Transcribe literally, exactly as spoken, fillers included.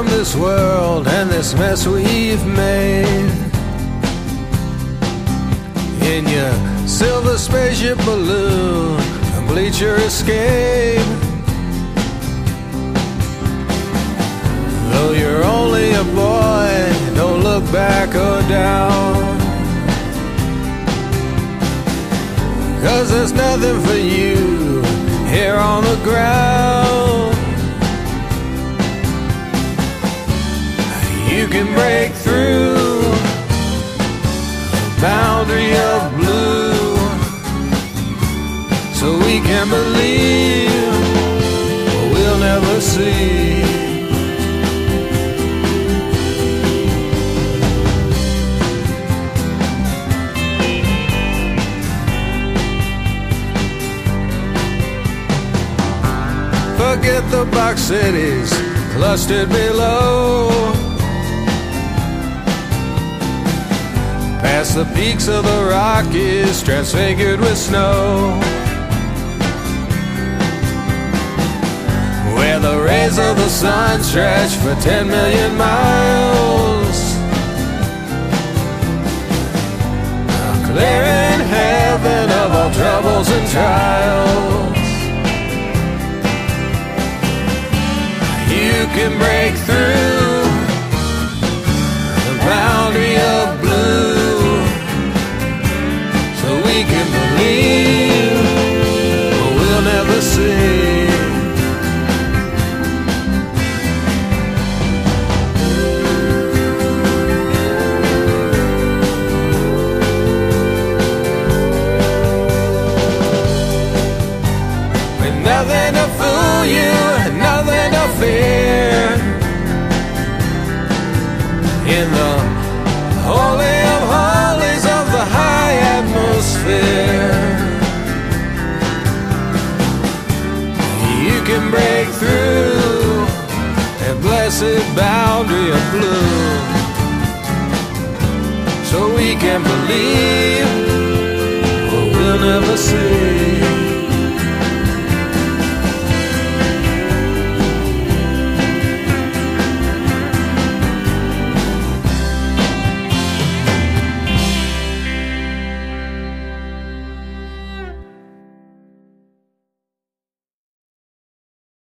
from this world and this mess we've made. In your silver spaceship balloon, complete your escape. Though you're only a boy, don't look back or down, 'cause there's nothing for you here on the ground. You can break through the boundary of blue, so we can believe what we'll never see. Forget the box cities clustered below, past the peaks of the Rockies transfigured with snow, where the rays of the sun stretch for ten million miles, clearing heaven of all troubles and trials. You can break through the boundary of blue, so we can believe what we'll never see. With nothing to fool you, nothing to fear, in the holy of holies of the high atmosphere. You can break through that blessed boundary of blue, so we can believe what we'll never see.